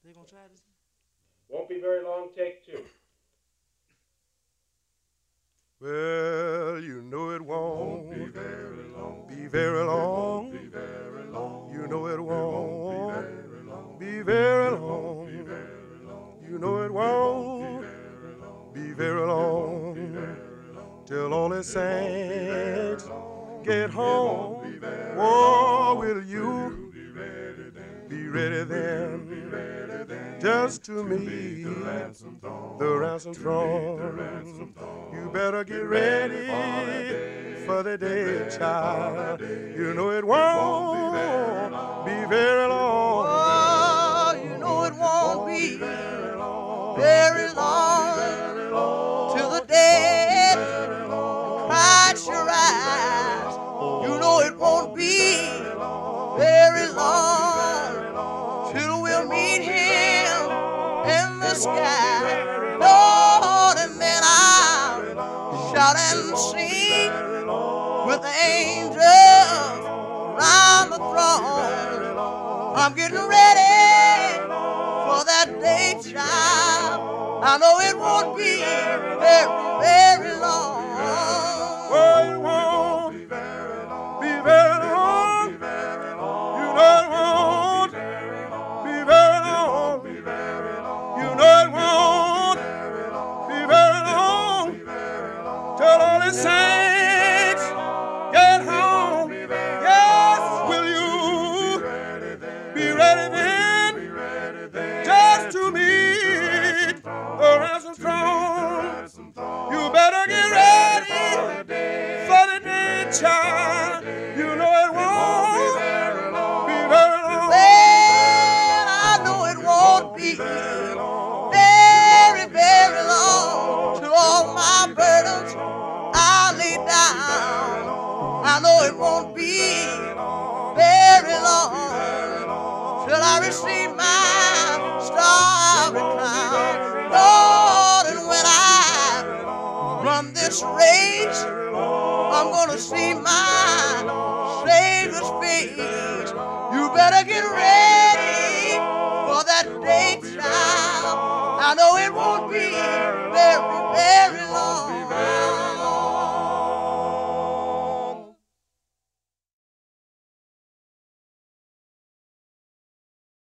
you gonna try this? Won't be very long, take two. Well, you know it won't be very long. Be very long. Be very long. You know it won't be very long. You know it won't be very long till all the saints get home. Oh, will you be ready then? Just to meet the ransom throne. You better get ready for the day, child. You know it won't be very long. Oh, you know it won't be very long till the dead Christ your eyes. You know it won't be very long till we'll meet him in the sky. Lord, and then I'll shout and sing with the angels round the throne. I'm getting ready for that day, child. I know it won't be very, very long. Oh, it won't be very long. You know it won't be very long. You know it won't be very long till all the saints get home. Yes, will you be ready then? Just to meet the ransom throne. You better get ready for the day, child. You know it won't be very long. Well, I know it won't be very, very long till all my burdens I'll lay down. I know it won't be very long till I receive my starry crown. Lord, and when I run this race, I'm gonna see my Savior's face. You better get ready for that day, child. I know it won't be very, very